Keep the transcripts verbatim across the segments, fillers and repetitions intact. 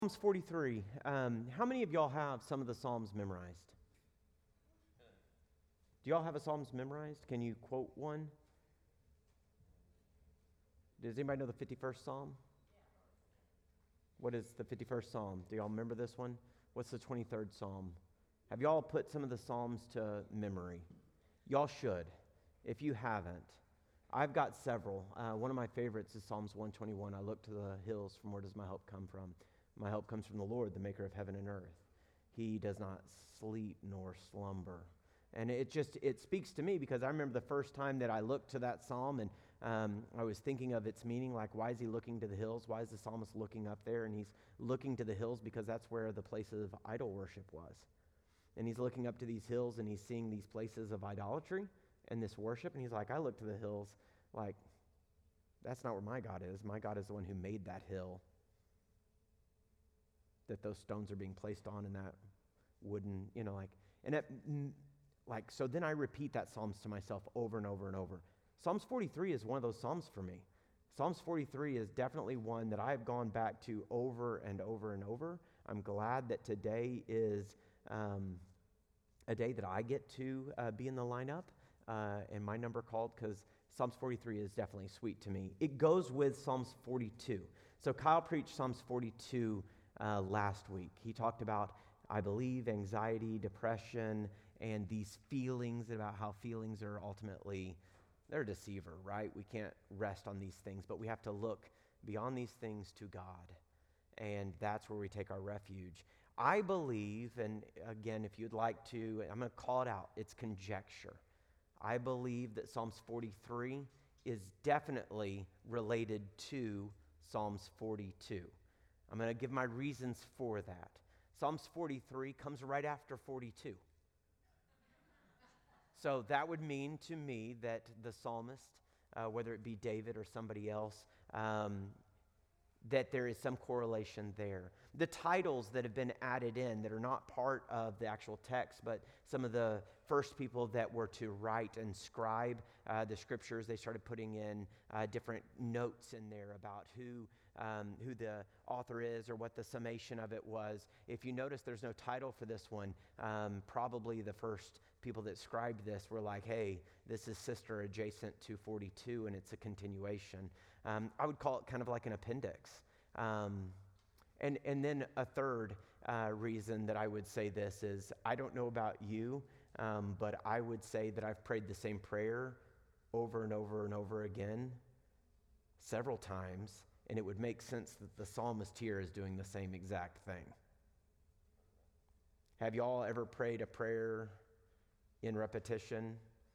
Psalms forty-three. Um, how many of y'all have some of the Psalms memorized? Do y'all have a Psalms memorized? Can you quote one? Does anybody know the fifty-first Psalm? What is the fifty-first Psalm? Do y'all remember this one? What's the twenty-third Psalm? Have y'all put some of the Psalms to memory? Y'all should, if you haven't. I've got several. Uh, one of my favorites is Psalms one twenty-one. I look to the hills, from where does my help come from? My help comes from the Lord, the maker of heaven and earth. He does not sleep nor slumber. And it just, it speaks to me because I remember the first time that I looked to that psalm and um, I was thinking of its meaning, like why is he looking to the hills? Why is the psalmist looking up there? And he's looking to the hills because that's where the place of idol worship was. And he's looking up to these hills and he's seeing these places of idolatry and this worship. And he's like, I look to the hills like, that's not where my God is. My God is the one who made that hill that those stones are being placed on, and that wooden, you know, like, and it, like, so then I repeat that Psalms to myself over and over and over. Psalms forty-three is one of those Psalms for me. Psalms forty-three is definitely one that I've gone back to over and over and over. I'm glad that today is um, a day that I get to uh, be in the lineup uh, and my number called, because Psalms forty-three is definitely sweet to me. It goes with Psalms forty-two. So Kyle preached Psalms forty-two Uh, last week. He talked about, I believe, anxiety, depression, and these feelings, about how feelings are ultimately, they're a deceiver, right? We can't rest on these things, but we have to look beyond these things to God, and that's where we take our refuge. I believe, and again, if you'd like to, I'm going to call it out, it's conjecture. I believe that Psalms forty-three is definitely related to Psalms forty-two. I'm going to give my reasons for that. Psalms forty-three comes right after forty-two. So that would mean to me that the psalmist, uh, whether it be David or somebody else, um, that there is some correlation there. The titles that have been added in that are not part of the actual text, but some of the first people that were to write and scribe uh, the scriptures, they started putting in uh, different notes in there about who um, who the author is or what the summation of it was. If you notice, there's no title for this one. Um, probably the first people that scribed this were like, hey, this is sister adjacent to forty-two, and it's a continuation. Um, I would call it kind of like an appendix. Um, and, and then a third uh, reason that I would say this is, I don't know about you, um, but I would say that I've prayed the same prayer over and over and over again several times, and it would make sense that the psalmist here is doing the same exact thing. Have you all ever prayed a prayer in repetition?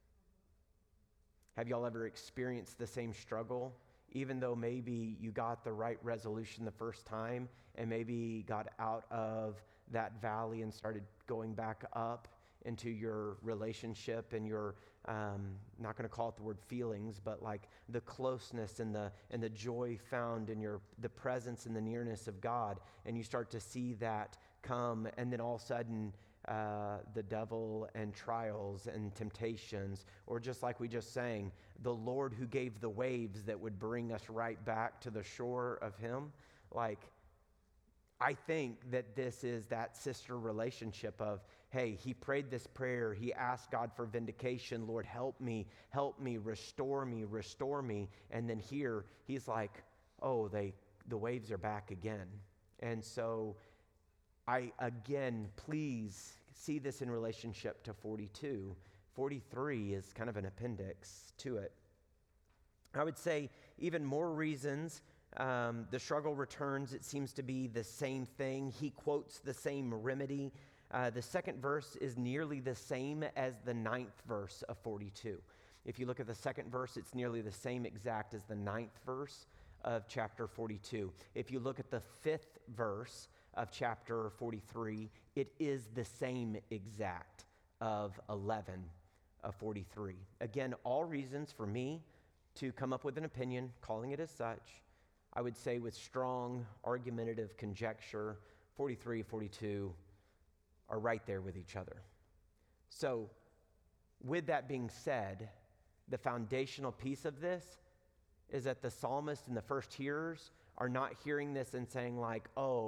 Have y'all ever experienced the same struggle? Even though maybe you got the right resolution the first time and maybe got out of that valley and started going back up into your relationship and your, um, not going to call it the word feelings, but like the closeness and the and the joy found in your the presence and the nearness of God, and you start to see that come, and then all of a sudden uh, the devil and trials and temptations, or just like we just sang, the Lord who gave the waves that would bring us right back to the shore of Him, like, I think that this is that sister relationship of, hey, he prayed this prayer. He asked God for vindication. Lord, help me, help me, restore me, restore me. And then here, he's like, oh, they the waves are back again. And so I, again, please see this in relationship to forty-two. forty-three is kind of an appendix to it. I would say even more reasons. Um, the struggle returns. It seems to be the same thing. He quotes the same remedy. Uh, the second verse is nearly the same as the ninth verse of forty-two. If you look at the second verse, it's nearly the same exact as the ninth verse of chapter forty-two. If you look at the fifth verse of chapter forty-three, it is the same exact of eleven of forty-three. Again, all reasons for me to come up with an opinion, calling it as such. I would say with strong argumentative conjecture, forty-three, forty-two are right there with each other. So with that being said, the foundational piece of this is that the psalmist and the first hearers are not hearing this and saying like, oh,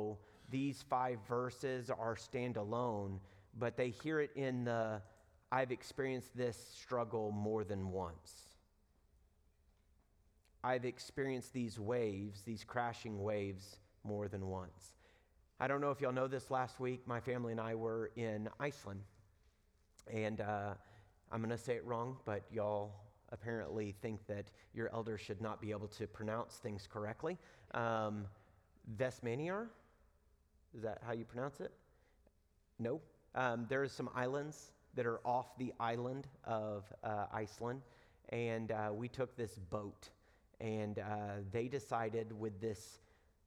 these five verses are standalone, but they hear it in the, I've experienced this struggle more than once. I've experienced these waves, these crashing waves, more than once. I don't know if y'all know this, last week, my family and I were in Iceland. And uh, I'm going to say it wrong, but y'all apparently think that your elders should not be able to pronounce things correctly. Um, Vestmannaeyjar? Is that how you pronounce it? No. Um, there's some islands that are off the island of uh, Iceland, and uh, we took this boat, and uh, they decided with this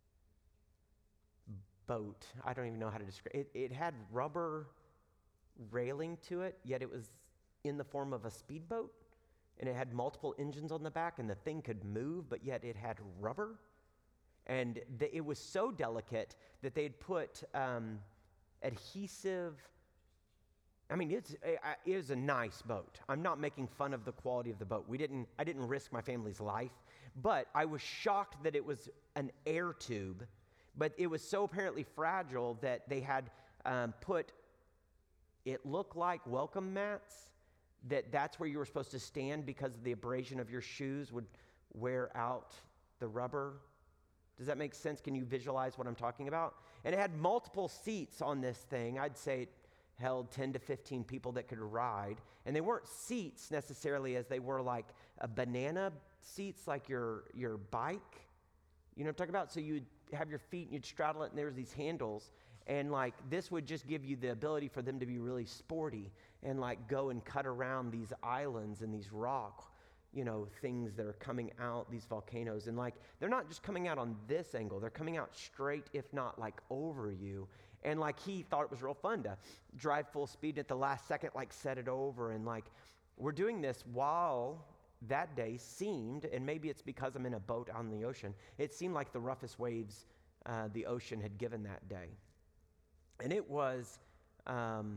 boat, I don't even know how to describe it. It had rubber railing to it, yet it was in the form of a speedboat, and it had multiple engines on the back, and the thing could move, but yet it had rubber. And the, it was so delicate that they had put um, adhesive. I mean, it's it is a nice boat. I'm not making fun of the quality of the boat. We didn't. I didn't risk my family's life, but I was shocked that it was an air tube. But it was so apparently fragile that they had um, put. It looked like welcome mats. That that's where you were supposed to stand because the abrasion of your shoes would wear out the rubber. Does that make sense? Can you visualize what I'm talking about? And it had multiple seats on this thing. I'd say it held ten to fifteen people that could ride. And they weren't seats necessarily as they were like a banana seats, like your, your bike. You know what I'm talking about? So you'd have your feet and you'd straddle it, and there was these handles. And like this would just give you the ability for them to be really sporty and like go and cut around these islands and these rock, you know, things that are coming out, these volcanoes. And like, they're not just coming out on this angle, they're coming out straight, if not like over you. And like, he thought it was real fun to drive full speed at the last second, like set it over. And like, we're doing this while that day seemed, and maybe it's because I'm in a boat on the ocean, it seemed like the roughest waves uh, the ocean had given that day. And it was, um,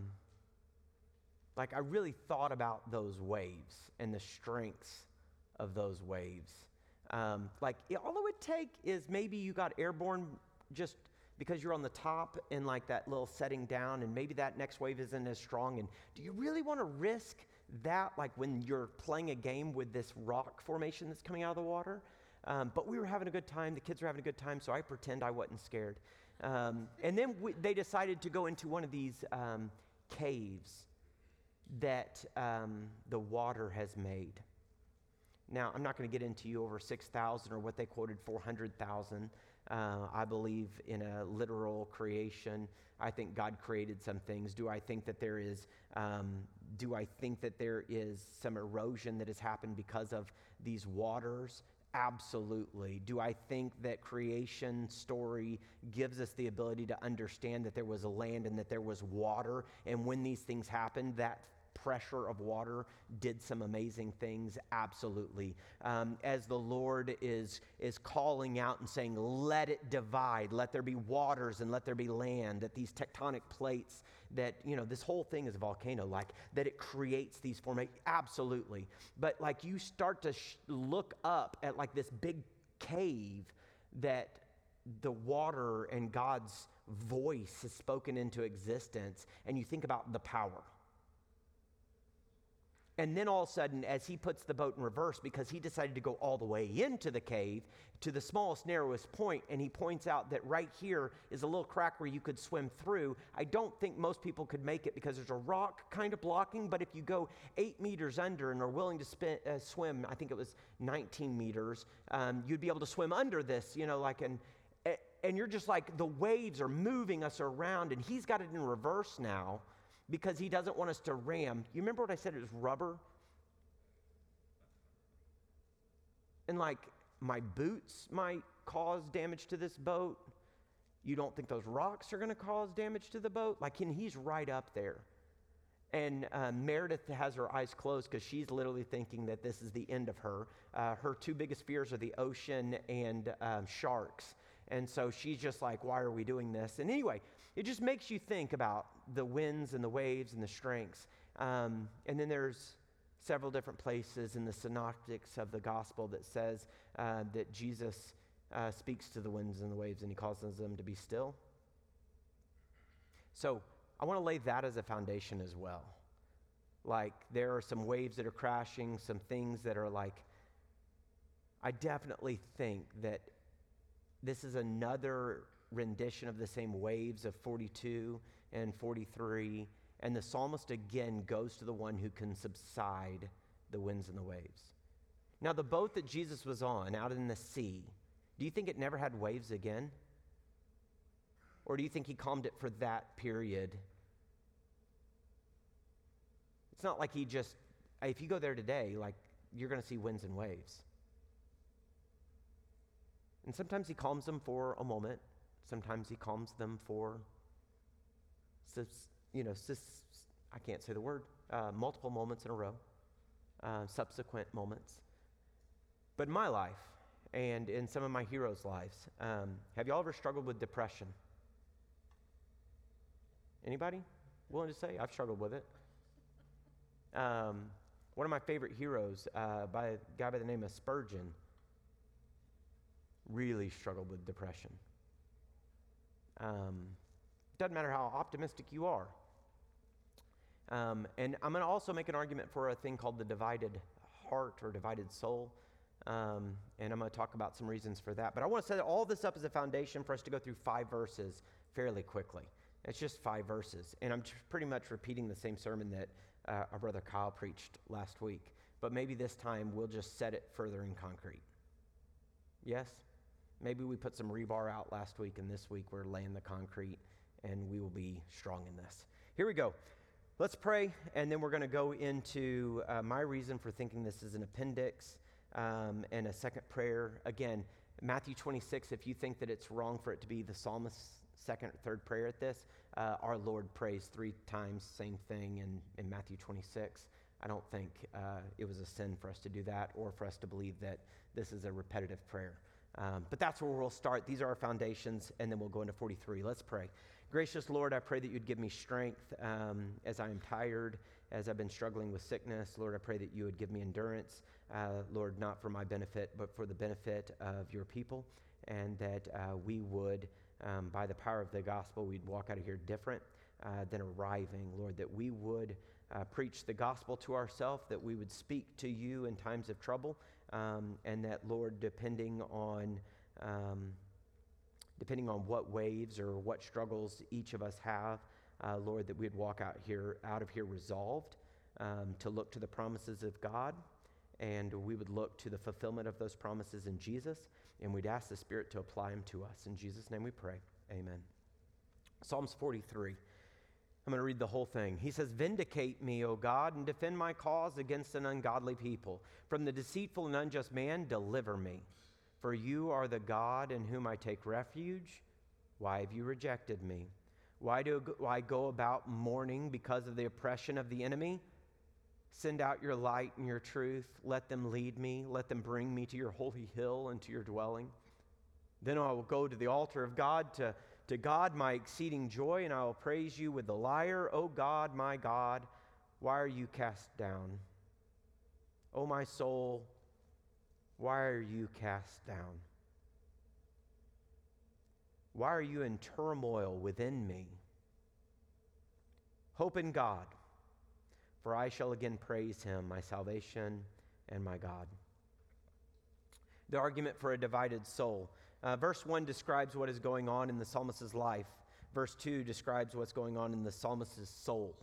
like I really thought about those waves and the strengths of those waves. Um, like it, all it would take is maybe you got airborne just because you're on the top in like that little setting down, and maybe that next wave isn't as strong. And do you really want to risk that, like when you're playing a game with this rock formation that's coming out of the water? Um, but we were having a good time. The kids were having a good time, so I pretend I wasn't scared. Um, and then we, they decided to go into one of these um, caves that um, the water has made. Now, I'm not going to get into you over six thousand or what they quoted, four hundred thousand. Uh, I believe in a literal creation. I think God created some things. Do I think that there is, um, do I think that there is some erosion that has happened because of these waters? Absolutely. Do I think that creation story gives us the ability to understand that there was a land and that there was water, and when these things happened, that pressure of water did some amazing things? Absolutely. Um, as the Lord is is calling out and saying, let it divide, let there be waters and let there be land, that these tectonic plates, that, you know, this whole thing is a volcano, like that it creates these formations. Absolutely. But like you start to sh- look up at like this big cave that the water and God's voice has spoken into existence, and you think about the power. And then all of a sudden, as he puts the boat in reverse, because he decided to go all the way into the cave, to the smallest, narrowest point, and he points out that right here is a little crack where you could swim through. I don't think most people could make it because there's a rock kind of blocking, but if you go eight meters under and are willing to spin, uh, swim, I think it was nineteen meters, um, you'd be able to swim under this, you know, like an... And you're just like, the waves are moving us around, and he's got it in reverse now, because he doesn't want us to ram. You remember what I said? It was rubber? And like, my boots might cause damage to this boat. You don't think those rocks are going to cause damage to the boat? Like, and he's right up there. And uh, Meredith has her eyes closed because she's literally thinking that this is the end of her. Uh, her two biggest fears are the ocean and um, sharks. And so she's just like, why are we doing this? And anyway, it just makes you think about the winds and the waves and the strengths. Um, and then there's several different places in the synoptics of the gospel that says uh, that Jesus uh, speaks to the winds and the waves, and he causes them to be still. So I want to lay that as a foundation as well. Like, there are some waves that are crashing, some things that are like, I definitely think that this is another rendition of the same waves of forty-two and forty-three. And the psalmist again goes to the one who can subside the winds and the waves. Now, the boat that Jesus was on out in the sea, do you think it never had waves again? Or do you think he calmed it for that period? It's not like he just, if you go there today, like, you're going to see winds and waves. And sometimes he calms them for a moment. Sometimes he calms them for, you know, I can't say the word, uh, multiple moments in a row, uh, subsequent moments. But in my life, and in some of my heroes' lives, um, have y'all ever struggled with depression? Anybody willing to say? I've struggled with it. Um, one of my favorite heroes, uh, by a guy by the name of Spurgeon, really struggled with depression. Um, doesn't matter how optimistic you are. Um, and I'm going to also make an argument for a thing called the divided heart or divided soul. Um, and I'm going to talk about some reasons for that. But I want to set all this up as a foundation for us to go through five verses fairly quickly. It's just five verses. And I'm tr- pretty much repeating the same sermon that uh, our brother Kyle preached last week. But maybe this time we'll just set it further in concrete. Yes? Maybe we put some rebar out last week, and this week we're laying the concrete, and we will be strong in this. Here we go. Let's pray, and then we're going to go into uh, my reason for thinking this is an appendix um, and a second prayer. Again, Matthew twenty-six, if you think that it's wrong for it to be the psalmist's second or third prayer at this, uh, our Lord prays three times, same thing in, in Matthew twenty-six. I don't think uh, it was a sin for us to do that or for us to believe that this is a repetitive prayer. Um, but that's where we'll start. These are our foundations, and then we'll go into forty-three. Let's pray. Gracious Lord, I pray that you'd give me strength um, as I am tired, as I've been struggling with sickness. Lord, I pray that you would give me endurance, uh, Lord, not for my benefit, but for the benefit of your people, and that uh, we would, um, by the power of the gospel, we'd walk out of here different uh, than arriving. Lord, that we would uh, preach the gospel to ourselves, that we would speak to you in times of trouble, um, and that, Lord, depending on... Um, depending on what waves or what struggles each of us have, uh, Lord, that we'd walk out here, out of here resolved um, to look to the promises of God, and we would look to the fulfillment of those promises in Jesus, and we'd ask the Spirit to apply them to us. In Jesus' name we pray, amen. Psalms forty-three. I'm going to read the whole thing. He says, "Vindicate me, O God, and defend my cause against an ungodly people. From the deceitful and unjust man, deliver me. For you are the God in whom I take refuge. Why have you rejected me? Why do I go about mourning because of the oppression of the enemy? Send out your light and your truth. Let them lead me. Let them bring me to your holy hill and to your dwelling. Then I will go to the altar of God, to, to God my exceeding joy, and I will praise you with the lyre. O God, my God, why are you cast down? O my soul, why are you cast down? Why are you in turmoil within me? Hope in God, for I shall again praise him, my salvation and my God." The argument for a divided soul. Uh, verse one describes what is going on in the psalmist's life. Verse two describes what's going on in the psalmist's soul.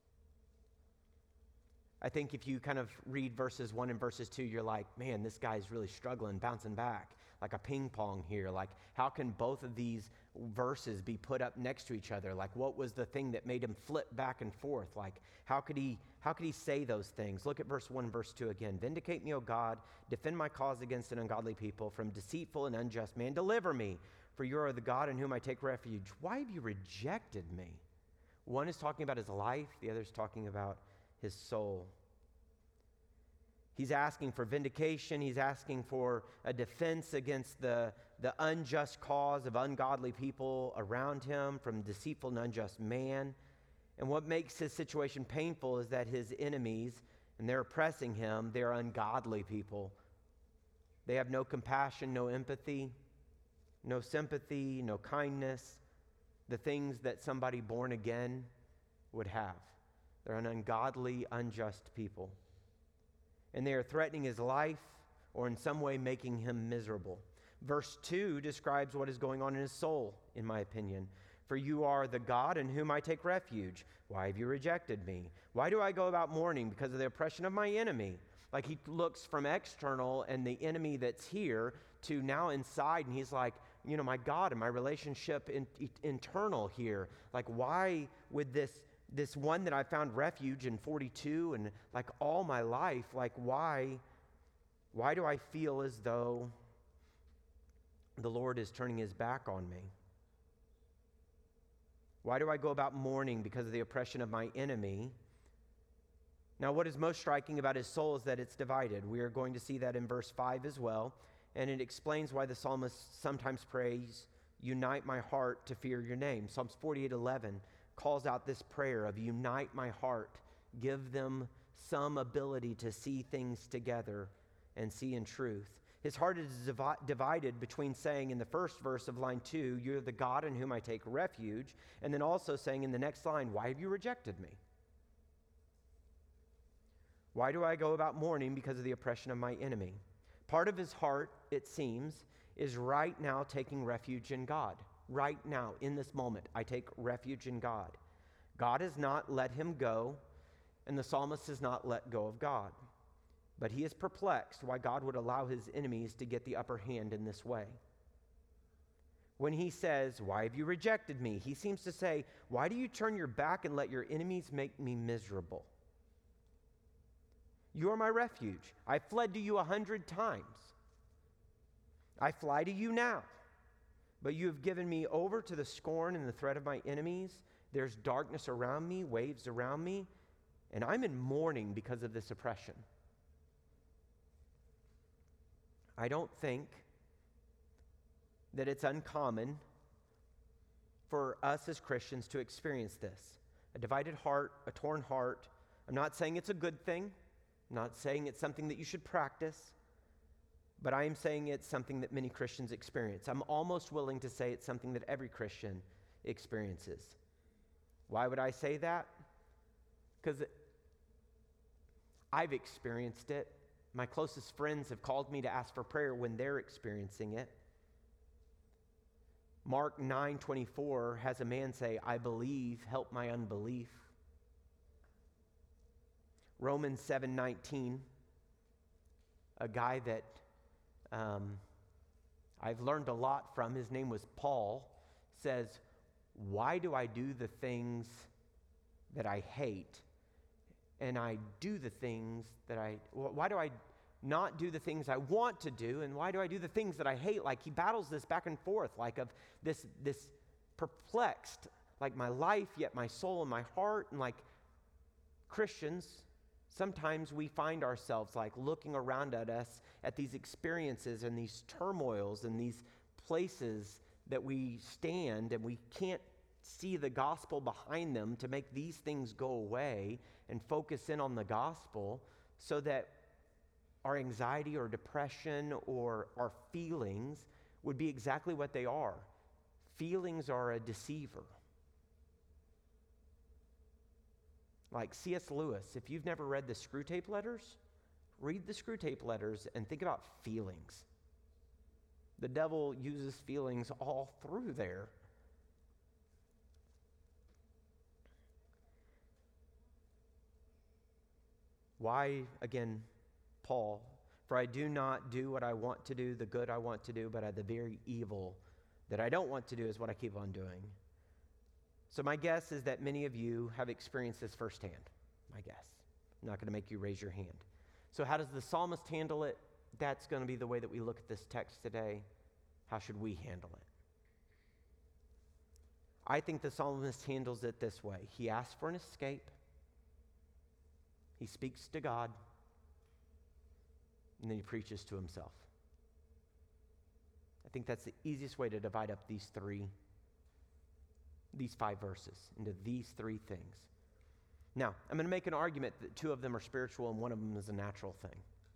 I think if you kind of read verses one and verses two, you're like, man, this guy's really struggling, bouncing back, like a ping pong here. Like, how can both of these verses be put up next to each other? Like, what was the thing that made him flip back and forth? Like, how could he, how could he say those things? Look at verse one, verse two again. "Vindicate me, O God, defend my cause against an ungodly people. From deceitful and unjust man, deliver me. For you are the God in whom I take refuge. Why have you rejected me?" One is talking about his life. The other is talking about his soul. He's asking for vindication. He's asking for a defense against the, the unjust cause of ungodly people around him, from deceitful and unjust man. And what makes his situation painful is that his enemies, and they're oppressing him, they're ungodly people. They have no compassion, no empathy, no sympathy, no kindness. the things that somebody born again would have. They're an ungodly, unjust people. And they are threatening his life or in some way making him miserable. Verse two describes what is going on in his soul, in my opinion. For you are the God in whom I take refuge. Why have you rejected me? Why do I go about mourning because of the oppression of my enemy? Like he looks from external and the enemy that's here to now inside, and he's like, you know, my God, and my relationship in, in, internal here. Like, why would this this one that I found refuge in forty-two and like all my life, like why, why do I feel as though the Lord is turning his back on me? Why do I go about mourning because of the oppression of my enemy? Now, what is most striking about his soul is that it's divided. We are going to see that in verse five as well. And it explains why the psalmist sometimes prays, unite my heart to fear your name. Psalms forty-eight eleven calls out this prayer of unite my heart. Give them some ability to see things together and see in truth. His heart is divi- divided between saying in the first verse of line two, you're the God in whom I take refuge, and then also saying in the next line, why have you rejected me? Why do I go about mourning because of the oppression of my enemy? Part of his heart, it seems, is right now taking refuge in God. Right now, in this moment, I take refuge in God. God has not let him go, and the psalmist has not let go of God. But he is perplexed why God would allow his enemies to get the upper hand in this way. When he says, why have you rejected me? He seems to say, why do you turn your back and let your enemies make me miserable? You are my refuge. I fled to you a hundred times. I fly to you now. But you have given me over to the scorn and the threat of my enemies. There's darkness around me, waves around me, and I'm in mourning because of this oppression. I don't think that it's uncommon for us as Christians to experience this. A divided heart, a torn heart. I'm not saying it's a good thing. I'm not saying it's something that you should practice, but I am saying it's something that many Christians experience. I'm almost willing to say it's something that every Christian experiences. Why would I say that? Because I've experienced it. My closest friends have called me to ask for prayer when they're experiencing it. Mark nine twenty-four has a man say, I believe, help my unbelief. Romans seven nineteen, a guy that um, I've learned a lot from, his name was Paul, says, why do I do the things that I hate, and I do the things that I, why do I not do the things I want to do, and why do I do the things that I hate? Like he battles this back and forth, like of this, this perplexed, like my life, yet my soul and my heart, and like Christians, sometimes we find ourselves like looking around at us at these experiences and these turmoils and these places that we stand and we can't see the gospel behind them to make these things go away and focus in on the gospel so that our anxiety or depression or our feelings would be exactly what they are. Feelings are a deceiver. Like C S Lewis, if you've never read the Screwtape Letters, read the Screwtape Letters and think about feelings. The devil uses feelings all through there. Why, again, Paul, for I do not do what I want to do, the good I want to do, but the very evil that I don't want to do is what I keep on doing. So my guess is that many of you have experienced this firsthand, my guess. I'm not going to make you raise your hand. So how does the psalmist handle it? That's going to be the way that we look at this text today. How should we handle it? I think the psalmist handles it this way. He asks for an escape. He speaks to God. And then he preaches to himself. I think that's the easiest way to divide up these three these five verses into these three things. Now, I'm going to make an argument that two of them are spiritual and one of them is a natural thing.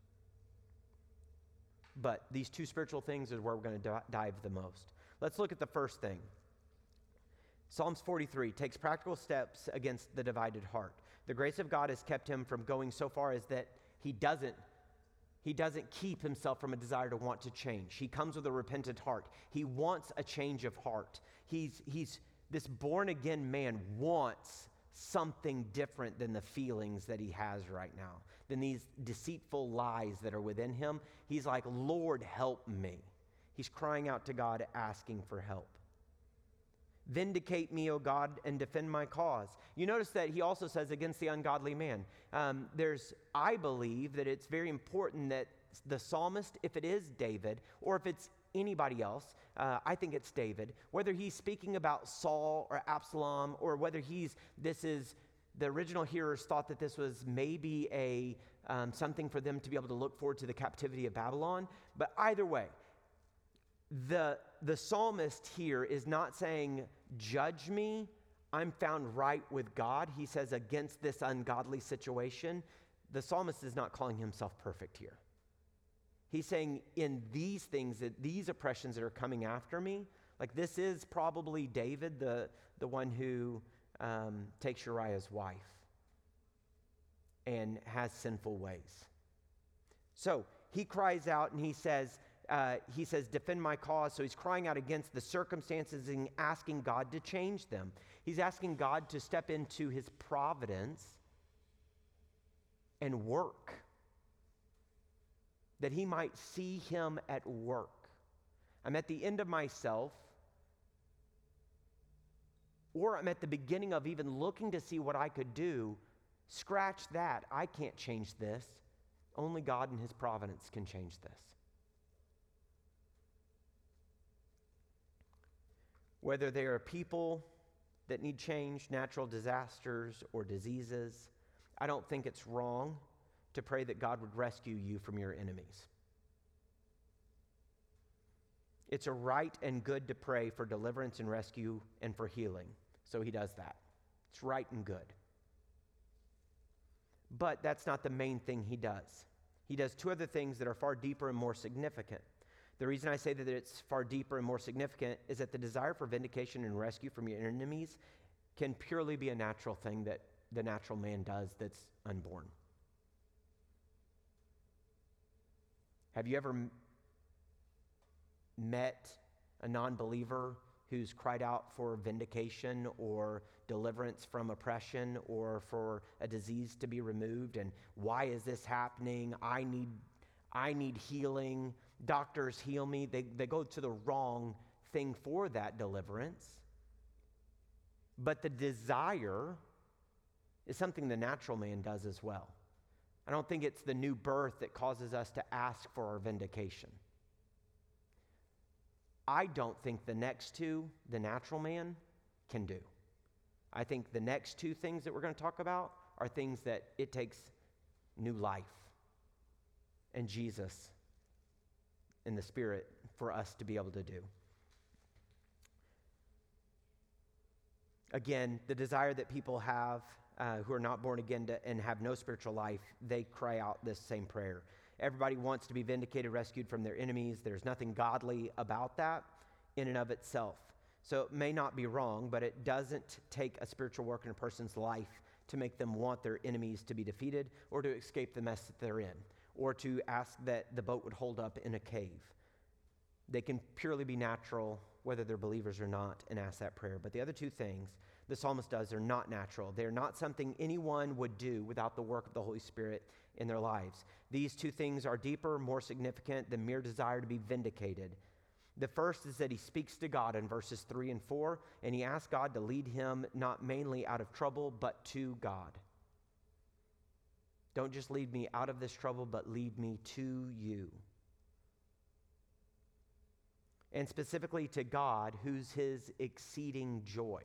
But these two spiritual things is where we're going to d- dive the most. Let's look at the first thing. Psalms forty-three takes practical steps against the divided heart. The grace of God has kept him from going so far as that he doesn't He doesn't keep himself from a desire to want to change. He comes with a repentant heart. He wants a change of heart. He's, he's this born-again man wants something different than the feelings that he has right now, than these deceitful lies that are within him. He's like, Lord, help me. He's crying out to God, asking for help. Vindicate me, O God, and defend my cause. You notice that he also says against the ungodly man. Um, there's, I believe that it's very important that the psalmist, if it is David, or if it's anybody else, uh, I think it's David, whether he's speaking about Saul or Absalom, or whether he's, this is, the original hearers thought that this was maybe a um, something for them to be able to look forward to the captivity of Babylon. But either way, The, the psalmist here is not saying, judge me, I'm found right with God. He says, against this ungodly situation. The psalmist is not calling himself perfect here. He's saying, in these things, that these oppressions that are coming after me, like this is probably David, the, the one who um, takes Uriah's wife and has sinful ways. So he cries out and he says, Uh, he says, defend my cause. So he's crying out against the circumstances and asking God to change them. He's asking God to step into his providence and work, that he might see him at work. I'm at the end of myself, or I'm at the beginning of even looking to see what I could do. Scratch that. I can't change this. Only God in his providence can change this. Whether they are people that need change, natural disasters, or diseases, I don't think it's wrong to pray that God would rescue you from your enemies. It's a right and good to pray for deliverance and rescue and for healing. So he does that. It's right and good. But that's not the main thing he does. He does two other things that are far deeper and more significant. The reason I say that it's far deeper and more significant is that the desire for vindication and rescue from your enemies can purely be a natural thing that the natural man does that's unborn. Have you ever m- met a non-believer who's cried out for vindication or deliverance from oppression or for a disease to be removed? And why is this happening? I need, I need healing. Doctors heal me. They, they go to the wrong thing for that deliverance. But the desire is something the natural man does as well. I don't think it's the new birth that causes us to ask for our vindication. I don't think the next two, the natural man, can do. I think the next two things that we're going to talk about are things that it takes new life and Jesus in the Spirit for us to be able to do. Again, the desire that people have uh, who are not born again to, and have no spiritual life, they cry out this same prayer. Everybody wants to be vindicated, rescued from their enemies. There's nothing godly about that in and of itself. So it may not be wrong, but it doesn't take a spiritual work in a person's life to make them want their enemies to be defeated or to escape the mess that they're in, or to ask that the boat would hold up in a cave. They can purely be natural, whether they're believers or not, and ask that prayer. But the other two things the psalmist does are not natural. They're not something anyone would do without the work of the Holy Spirit in their lives. These two things are deeper, more significant than mere desire to be vindicated. The first is that he speaks to God in verses three and four, and he asks God to lead him not mainly out of trouble, but to God. Don't just lead me out of this trouble, but lead me to you. And specifically to God, who's his exceeding joy.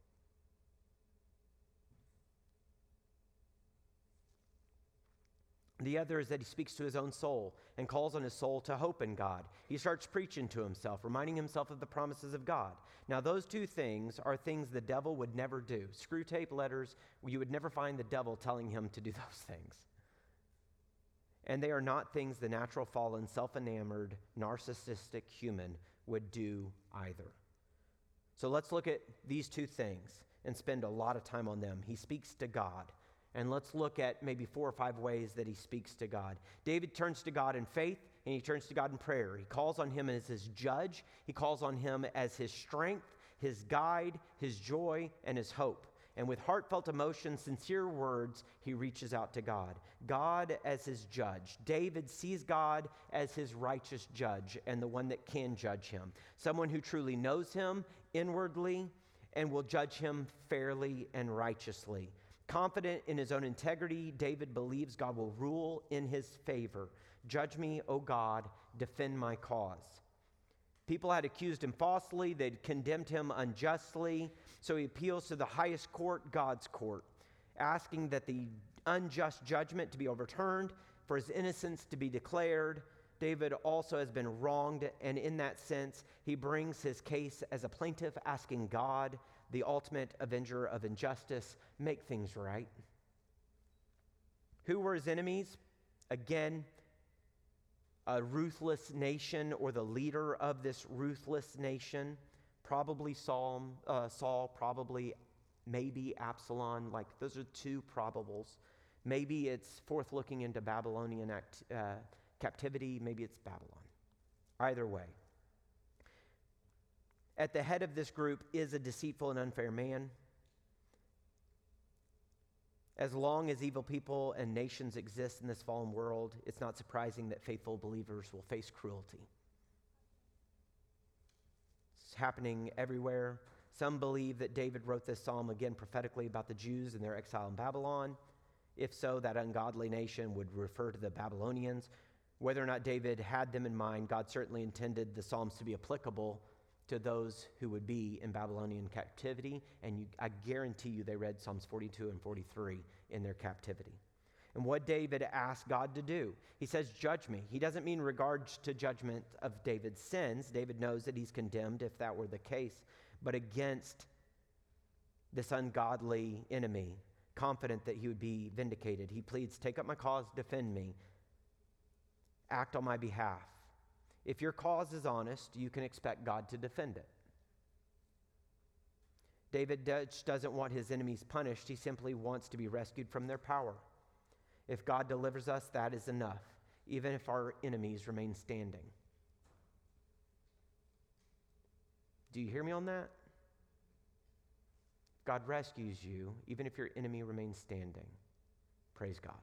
The other is that he speaks to his own soul and calls on his soul to hope in God. He starts preaching to himself, reminding himself of the promises of God. Now, those two things are things the devil would never do. Screw tape letters, you would never find the devil telling him to do those things. And they are not things the natural, fallen, self-enamored, narcissistic human would do either. So let's look at these two things and spend a lot of time on them. He speaks to God. And let's look at maybe four or five ways that he speaks to God. David turns to God in faith, and he turns to God in prayer. He calls on him as his judge. He calls on him as his strength, his guide, his joy, and his hope. And with heartfelt emotion, sincere words, he reaches out to God. God as his judge. David sees God as his righteous judge and the one that can judge him. Someone who truly knows him inwardly and will judge him fairly and righteously. Confident in his own integrity, David believes God will rule in his favor. Judge me, O God, defend my cause. People had accused him falsely, they'd condemned him unjustly, so he appeals to the highest court, God's court, asking that the unjust judgment to be overturned, for his innocence to be declared. David also has been wronged, and in that sense, he brings his case as a plaintiff, asking God, the ultimate avenger of injustice, make things right. Who were his enemies? Again, a ruthless nation, or the leader of this ruthless nation. Probably Saul, uh, Saul, probably, maybe Absalom. Like, those are two probables. Maybe it's forth looking into Babylonian act, uh, captivity. Maybe it's Babylon. Either way. At the head of this group is a deceitful and unfair man. As long as evil people and nations exist in this fallen world, it's not surprising that faithful believers will face cruelty. It's happening everywhere. Some believe that David wrote this psalm again prophetically about the Jews and their exile in Babylon. If so, that ungodly nation would refer to the Babylonians. Whether or not David had them in mind, God certainly intended the psalms to be applicable to those who would be in Babylonian captivity, and you, I guarantee you they read Psalms forty-two and forty-three in their captivity. And what David asked God to do, he says, judge me. He doesn't mean regards to judgment of David's sins. David knows that he's condemned if that were the case, but against this ungodly enemy, confident that he would be vindicated. He pleads, take up my cause, defend me, act on my behalf. If your cause is honest, you can expect God to defend it. David doesn't want his enemies punished. He simply wants to be rescued from their power. If God delivers us, that is enough, even if our enemies remain standing. Do you hear me on that? God rescues you, even if your enemy remains standing. Praise God.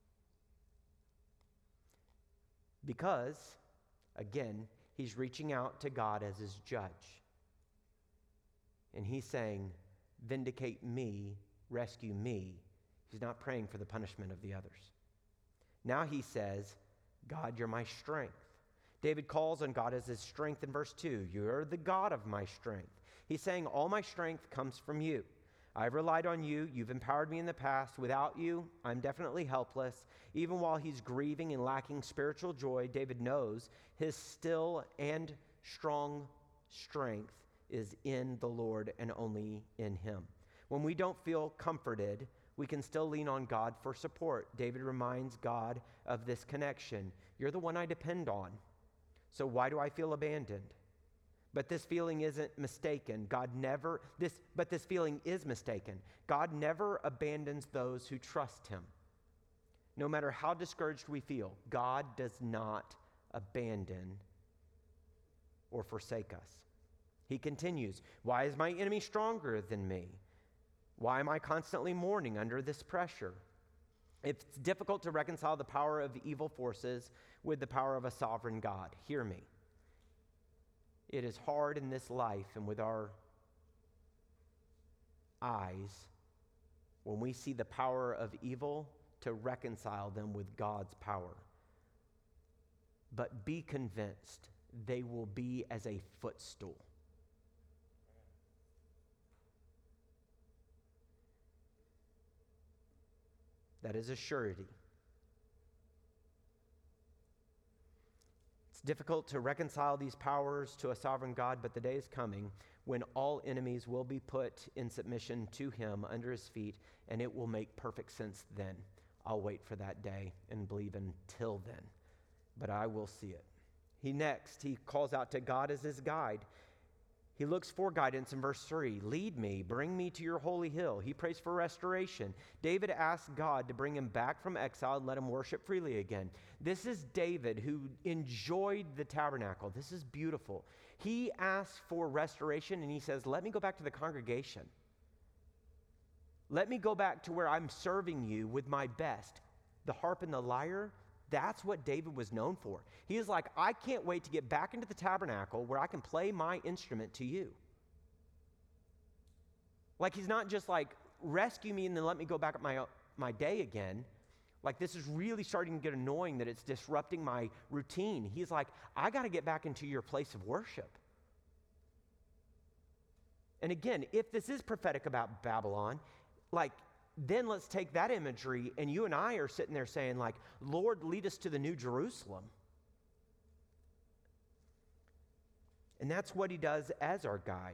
Because, again, he's reaching out to God as his judge. And he's saying, vindicate me, rescue me. He's not praying for the punishment of the others. Now he says, God, you're my strength. David calls on God as his strength in verse two. You're the God of my strength. He's saying, all my strength comes from you. I've relied on you. You've empowered me in the past. Without you, I'm definitely helpless. Even while he's grieving and lacking spiritual joy, David knows his still and strong strength is in the Lord and only in him. When we don't feel comforted, we can still lean on God for support. David reminds God of this connection. You're the one I depend on. So why do I feel abandoned? But this feeling isn't mistaken. God never, this, but this feeling is mistaken. God never abandons those who trust him. No matter how discouraged we feel, God does not abandon or forsake us. He continues, why is my enemy stronger than me? Why am I constantly mourning under this pressure? It's difficult to reconcile the power of evil forces with the power of a sovereign God. Hear me. It is hard in this life and with our eyes, when we see the power of evil, to reconcile them with God's power. But be convinced they will be as a footstool. That is a surety. It's difficult to reconcile these powers to a sovereign God, but the day is coming when all enemies will be put in submission to him under his feet, and it will make perfect sense then. I'll wait for that day and believe until then, but I will see it. He next, he calls out to God as his guide. He looks for guidance in verse three. Lead me, bring me to your holy hill. He prays for restoration. David asks God to bring him back from exile and let him worship freely again. This is David who enjoyed the tabernacle. This is beautiful. He asks for restoration and he says, let me go back to the congregation. Let me go back to where I'm serving you with my best. The harp and the lyre, that's what David was known for. He is like, I can't wait to get back into the tabernacle where I can play my instrument to you. Like he's not just like, rescue me and then let me go back at my, my day again. Like this is really starting to get annoying that it's disrupting my routine. He's like, I got to get back into your place of worship. And again, if this is prophetic about Babylon, like, then let's take that imagery, and you and I are sitting there saying, like, Lord, lead us to the New Jerusalem. And that's what he does as our guide.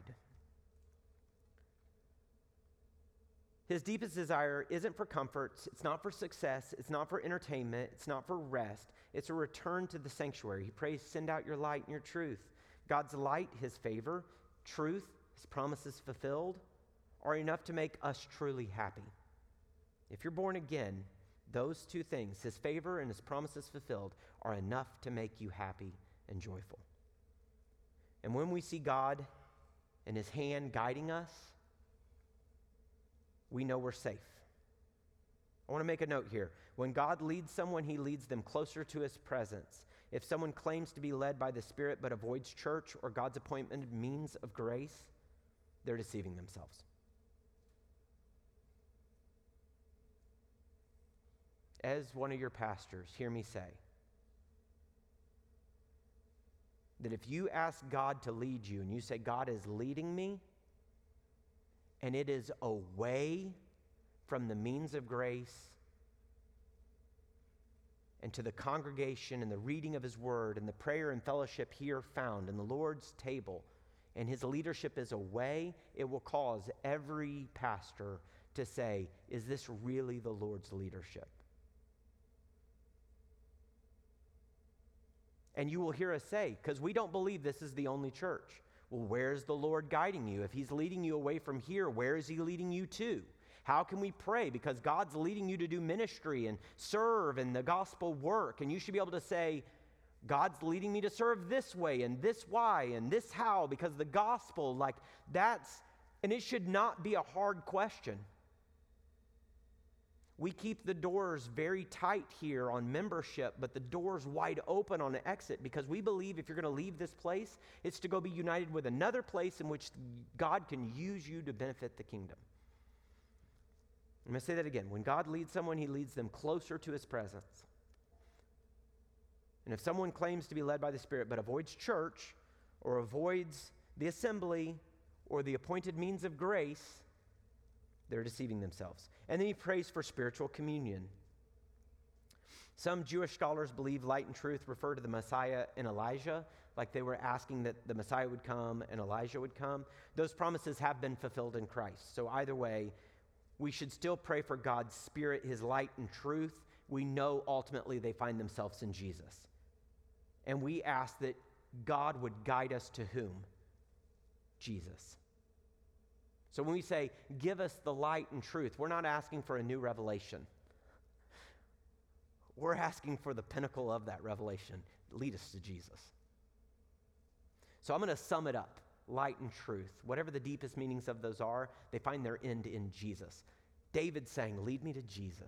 His deepest desire isn't for comforts, it's not for success, it's not for entertainment, it's not for rest. It's a return to the sanctuary. He prays, send out your light and your truth. God's light, his favor, truth, his promises fulfilled, are enough to make us truly happy. If you're born again, those two things, his favor and his promises fulfilled, are enough to make you happy and joyful. And when we see God and his hand guiding us, we know we're safe. I want to make a note here. When God leads someone, he leads them closer to his presence. If someone claims to be led by the Spirit but avoids church or God's appointed means of grace, they're deceiving themselves. As one of your pastors, hear me say that if you ask God to lead you and you say, God is leading me, and it is away from the means of grace and to the congregation and the reading of his word and the prayer and fellowship here found in the Lord's table, and his leadership is away, it will cause every pastor to say, is this really the Lord's leadership? And you will hear us say, because we don't believe this is the only church. Well, where's the Lord guiding you? If he's leading you away from here, where is he leading you to? How can we pray? Because God's leading you to do ministry and serve and the gospel work. And you should be able to say, God's leading me to serve this way and this why and this how, because the gospel, like that's, and it should not be a hard question. We keep the doors very tight here on membership, but the doors wide open on the exit because we believe if you're going to leave this place, it's to go be united with another place in which God can use you to benefit the kingdom. I'm going to say that again. When God leads someone, he leads them closer to his presence. And if someone claims to be led by the Spirit but avoids church or avoids the assembly or the appointed means of grace, they're deceiving themselves. And then he prays for spiritual communion. Some Jewish scholars believe light and truth refer to the Messiah and Elijah, like they were asking that the Messiah would come and Elijah would come. Those promises have been fulfilled in Christ. So either way, we should still pray for God's Spirit, his light and truth. We know ultimately they find themselves in Jesus. And we ask that God would guide us to whom? Jesus. So when we say, give us the light and truth, we're not asking for a new revelation. We're asking for the pinnacle of that revelation. Lead us to Jesus. So I'm going to sum it up. Light and truth. Whatever the deepest meanings of those are, they find their end in Jesus. David's saying, lead me to Jesus.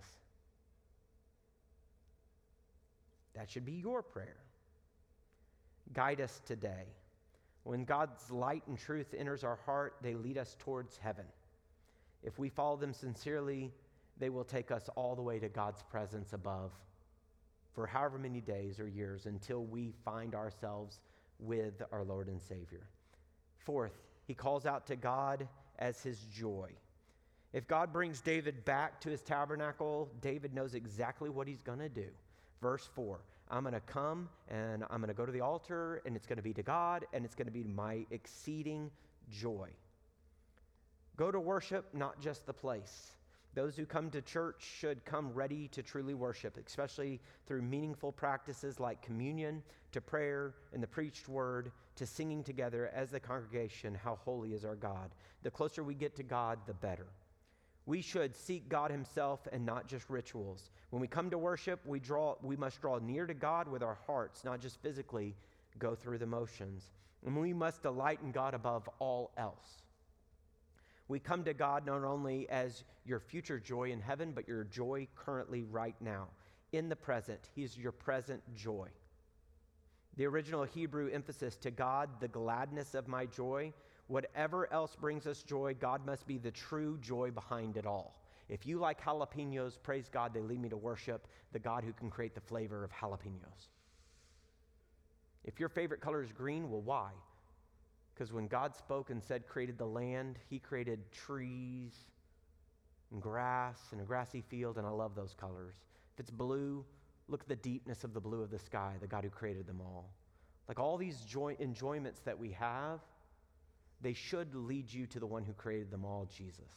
That should be your prayer. Guide us today. When God's light and truth enters our heart, they lead us towards heaven. If we follow them sincerely, they will take us all the way to God's presence above for however many days or years until we find ourselves with our Lord and Savior. Fourth, he calls out to God as his joy. If God brings David back to his tabernacle, David knows exactly what he's going to do. Verse four, I'm going to come and I'm going to go to the altar and it's going to be to God and it's going to be my exceeding joy. Go to worship, not just the place. Those who come to church should come ready to truly worship, especially through meaningful practices like communion, to prayer, and the preached word, to singing together as the congregation, how holy is our God. The closer we get to God, the better. We should seek God himself and not just rituals. When we come to worship, we draw, we must draw near to God with our hearts, not just physically go through the motions. And we must delight in God above all else. We come to God not only as your future joy in heaven, but your joy currently right now. In the present, he is your present joy. The original Hebrew emphasis, to God, the gladness of my joy. Whatever else brings us joy, God must be the true joy behind it all. If you like jalapenos, praise God, they lead me to worship the God who can create the flavor of jalapenos. If your favorite color is green, well, why? Because when God spoke and said, created the land, he created trees and grass and a grassy field, and I love those colors. If it's blue, look at the deepness of the blue of the sky, the God who created them all. Like all these joy, enjoyments that we have, they should lead you to the one who created them all, Jesus.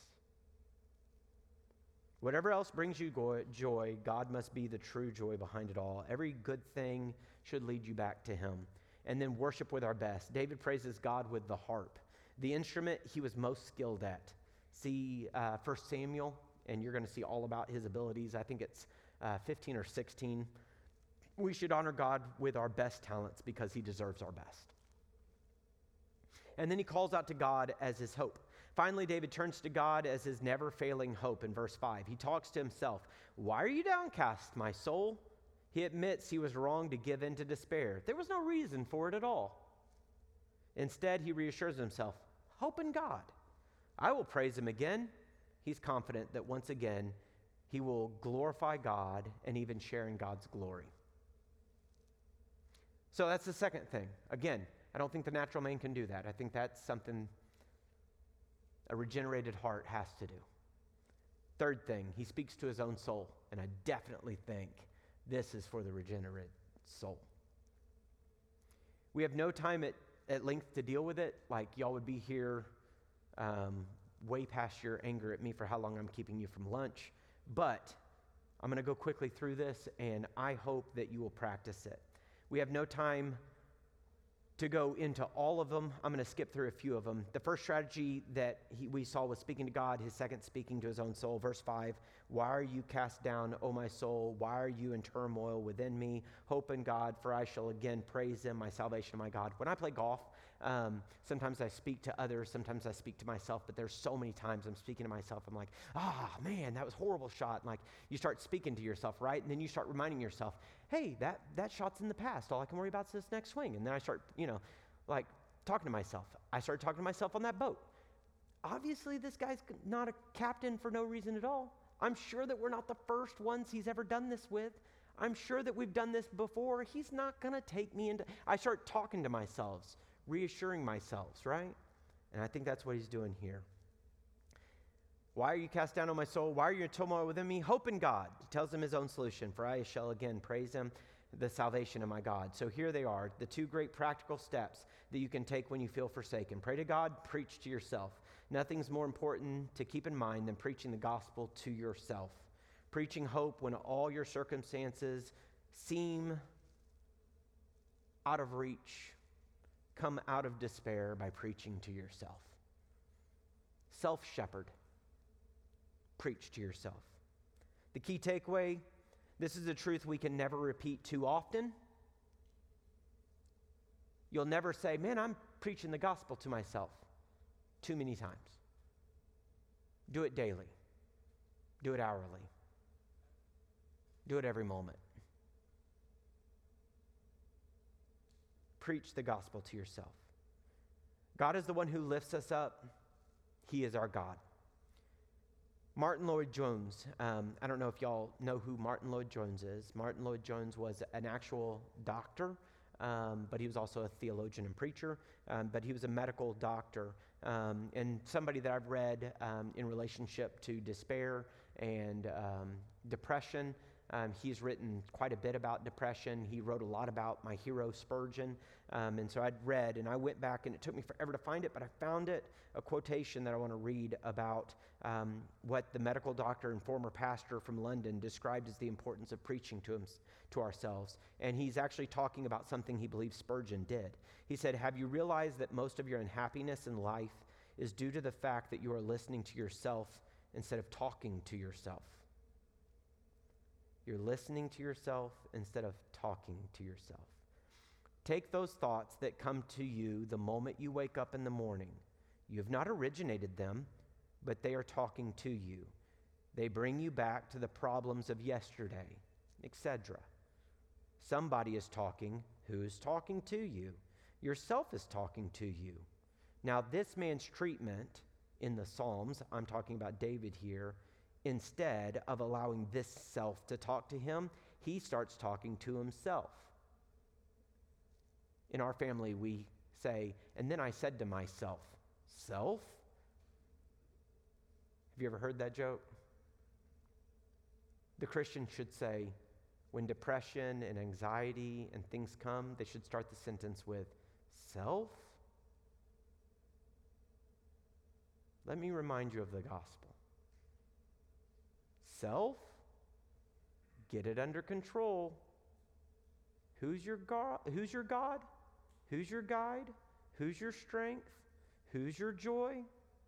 Whatever else brings you joy, God must be the true joy behind it all. Every good thing should lead you back to him. And then worship with our best. David praises God with the harp, the instrument he was most skilled at. See uh, First Samuel, and you're going to see all about his abilities. I think it's uh, fifteen or sixteen. We should honor God with our best talents because he deserves our best. And then he calls out to God as his hope. Finally, David turns to God as his never-failing hope in verse five. He talks to himself. Why are you downcast, my soul? He admits he was wrong to give in to despair. There was no reason for it at all. Instead, he reassures himself, hope in God. I will praise him again. He's confident that once again, he will glorify God and even share in God's glory. So that's the second thing. Again, I don't think the natural man can do that. I think that's something a regenerated heart has to do. Third thing, he speaks to his own soul, and I definitely think this is for the regenerate soul. We have no time at, at length to deal with it. Like y'all would be here um, way past your anger at me for how long I'm keeping you from lunch. But I'm going to go quickly through this, and I hope that you will practice it. We have no time to go into all of them. I'm going to skip through a few of them. The first strategy that he, we saw was speaking to God. His second, speaking to his own soul. Verse five, why are you cast down, O my soul? Why are you in turmoil within me? Hope in God, for I shall again praise him, my salvation, my God. When I play golf, um, sometimes I speak to others, sometimes I speak to myself, but there's so many times I'm speaking to myself. I'm like, ah, oh, man, that was a horrible shot. And like, you start speaking to yourself, right? And then you start reminding yourself, hey, that, that shot's in the past. All I can worry about is this next swing. And then I start, you know, like talking to myself. I started talking to myself on that boat. Obviously, this guy's not a captain for no reason at all. I'm sure that we're not the first ones he's ever done this with. I'm sure that we've done this before. He's not going to take me into... I start talking to myself, reassuring myself, right? And I think that's what he's doing here. Why are you cast down, O my soul? Why are you in turmoil within me? Hope in God. He tells him his own solution. For I shall again praise him, the salvation of my God. So here they are, the two great practical steps that you can take when you feel forsaken. Pray to God, preach to yourself. Nothing's more important to keep in mind than preaching the gospel to yourself. Preaching hope when all your circumstances seem out of reach. Come out of despair by preaching to yourself. Self-shepherd. Preach to yourself. The key takeaway, this is a truth we can never repeat too often. You'll never say, man, I'm preaching the gospel to myself too many times. Do it daily. Do it hourly. Do it every moment. Preach the gospel to yourself. God is the one who lifts us up. He is our God. Martin Lloyd-Jones, um, I don't know if y'all know who Martin Lloyd-Jones is. Martin Lloyd-Jones was an actual doctor, um, but he was also a theologian and preacher, um, but he was a medical doctor, um, and somebody that I've read um, in relationship to despair and um, depression. Um, he's written quite a bit about depression. He wrote a lot about my hero Spurgeon. Um, and so I'd read, and I went back, and it took me forever to find it, but I found it, a quotation that I want to read about um, what the medical doctor and former pastor from London described as the importance of preaching to him, to ourselves. And he's actually talking about something he believes Spurgeon did. He said, "Have you realized that most of your unhappiness in life is due to the fact that you are listening to yourself instead of talking to yourself?" You're listening to yourself instead of talking to yourself. Take those thoughts that come to you the moment you wake up in the morning. You have not originated them, but they are talking to you. They bring you back to the problems of yesterday, et cetera. Somebody is talking. Who is talking to you? Yourself is talking to you. Now, this man's treatment in the Psalms, I'm talking about David here, instead of allowing this self to talk to him, he starts talking to himself. In our family, we say, "And then I said to myself," self? Have you ever heard that joke? The Christian should say, when depression and anxiety and things come, they should start the sentence with, "Self?" Let me remind you of the gospel. Self? Get it under control. Who's your God? Who's your God? Who's your guide? Who's your strength? Who's your joy?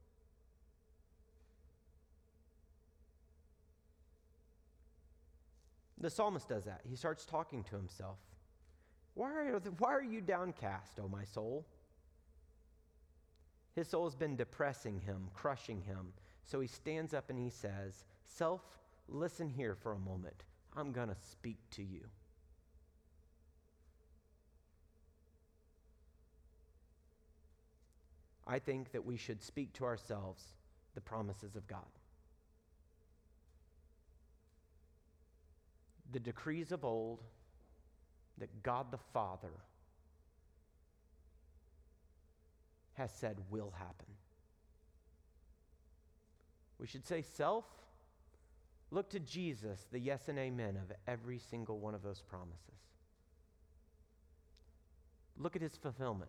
The psalmist does that. He starts talking to himself. Why are, why are you downcast, O my soul? His soul has been depressing him, crushing him. So he stands up and he says, "Self, listen here for a moment. I'm going to speak to you." I think that we should speak to ourselves the promises of God. The decrees of old that God the Father has said will happen. We should say, "Self, look to Jesus, the yes and amen of every single one of those promises. Look at his fulfillment.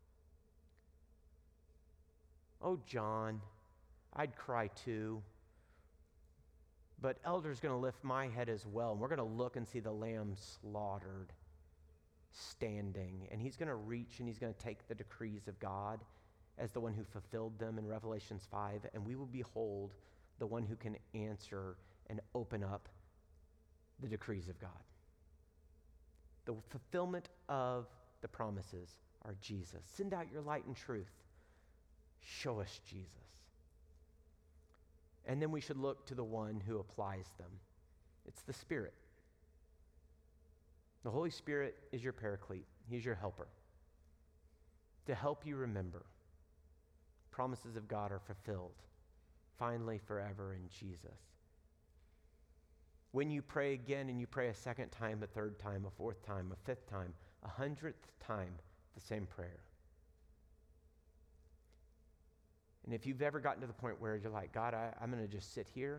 Oh, John, I'd cry too. But Elder's going to lift my head as well, and we're going to look and see the lamb slaughtered, standing, and he's going to reach and he's going to take the decrees of God as the one who fulfilled them in Revelations five, and we will behold the one who can answer and open up the decrees of God. The fulfillment of the promises are Jesus. Send out your light and truth. Show us Jesus. And then we should look to the one who applies them. It's the Spirit. The Holy Spirit is your paraclete. He's your helper to help you remember promises of God are fulfilled finally forever in Jesus. When you pray again and you pray a second time, a third time, a fourth time, a fifth time, a hundredth time, the same prayer. And if you've ever gotten to the point where you're like, "God, I, I'm going to just sit here.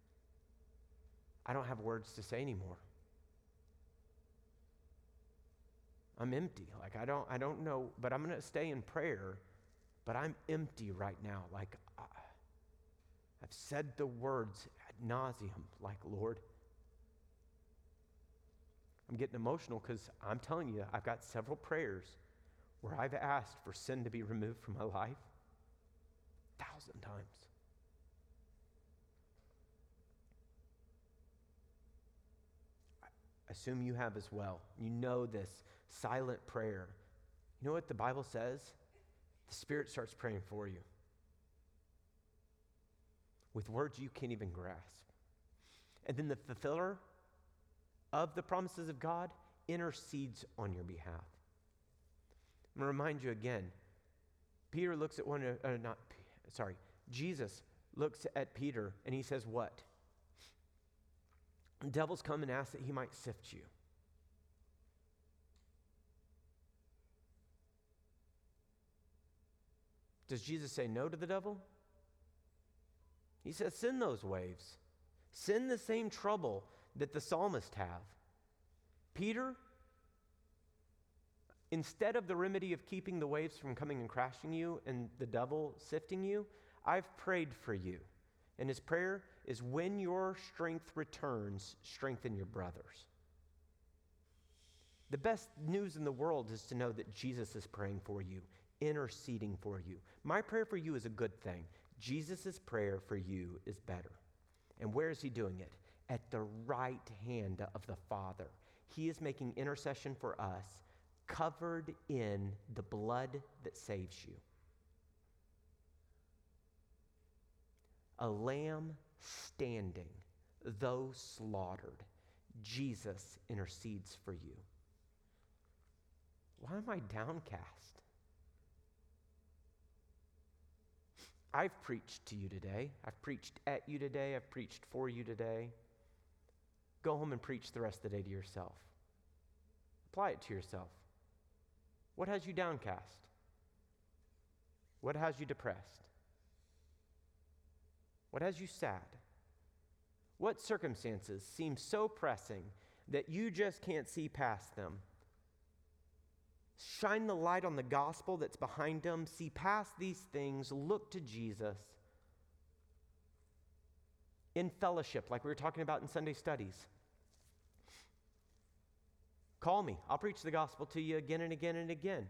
I don't have words to say anymore. I'm empty. Like, I don't, I don't know, but I'm going to stay in prayer, but I'm empty right now. Like, I, I've said the words ad nauseum, like, Lord." I'm getting emotional because I'm telling you, I've got several prayers where I've asked for sin to be removed from my life a thousand times. I assume you have as well. You know this silent prayer. You know what the Bible says? The Spirit starts praying for you with words you can't even grasp. And then the fulfiller of the promises of God intercedes on your behalf. I'm going to remind you again. Peter looks at one, uh, not, sorry, Jesus looks at Peter and he says what? The devil's come and asked that he might sift you. Does Jesus say no to the devil? He says, send those waves. Send the same trouble that the psalmist have. Peter, instead of the remedy of keeping the waves from coming and crashing you and the devil sifting you, I've prayed for you. And his prayer is, when your strength returns, strengthen your brothers. The best news in the world is to know that Jesus is praying for you, interceding for you. My prayer for you is a good thing. Jesus' prayer for you is better. And where is he doing it? At the right hand of the Father. He is making intercession for us, covered in the blood that saves you. A lamb standing, though slaughtered, Jesus intercedes for you. Why am I downcast? I've preached to you today. I've preached at you today. I've preached for you today. Go home and preach the rest of the day to yourself. Apply it to yourself. What has you downcast? What has you depressed? What has you sad? What circumstances seem so pressing that you just can't see past them? Shine the light on the gospel that's behind them. See past these things. Look to Jesus. In fellowship, like we were talking about in Sunday studies. Call me. I'll preach the gospel to you again and again and again.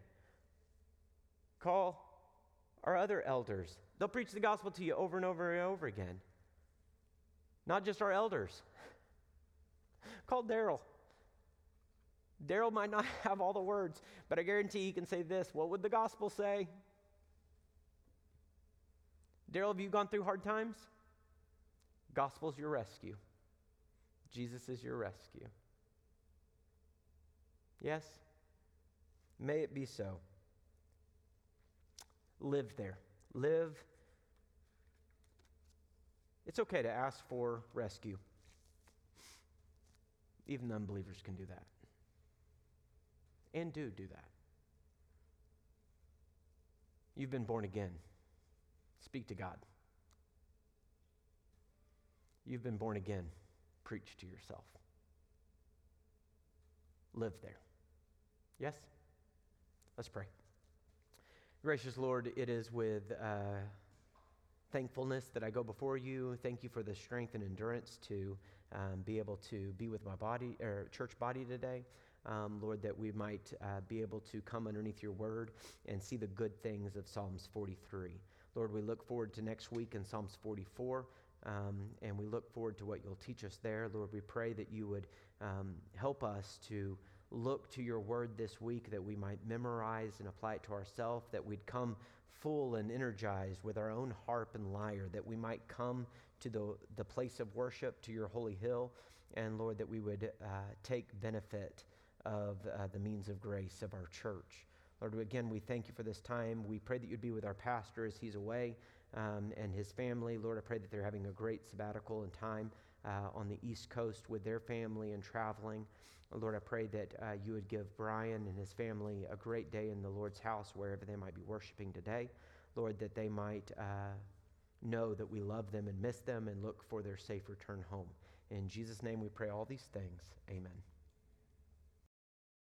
Call our other elders. They'll preach the gospel to you over and over and over again. Not just our elders. Call Daryl. Daryl might not have all the words, but I guarantee he can say this. What would the gospel say? Daryl, have you gone through hard times? Gospel's your rescue. Jesus is your rescue. Yes? May it be so. Live there. Live. It's okay to ask for rescue. Even unbelievers can do that. And do do that. You've been born again. Speak to God. You've been born again. Preach to yourself. Live there. Yes? Let's pray. Gracious Lord, it is with uh, thankfulness that I go before you. Thank you for the strength and endurance to um, be able to be with my body or church body today. Um, Lord, that we might uh, be able to come underneath your word and see the good things of Psalms forty-three. Lord, we look forward to next week in Psalms forty-four, um, and we look forward to what you'll teach us there. Lord, we pray that you would um, help us to look to your word this week, that we might memorize and apply it to ourselves, that we'd come full and energized with our own harp and lyre, that we might come to the, the place of worship, to your holy hill, and Lord, that we would uh, take benefit of uh, the means of grace of our church. Lord, again, we thank you for this time. We pray that you'd be with our pastor as he's away um, and his family. Lord, I pray that they're having a great sabbatical and time uh, on the East Coast with their family and traveling. Lord, I pray that uh, you would give Brian and his family a great day in the Lord's house, wherever they might be worshiping today. Lord, that they might uh, know that we love them and miss them and look for their safe return home. In Jesus' name we pray all these things. Amen.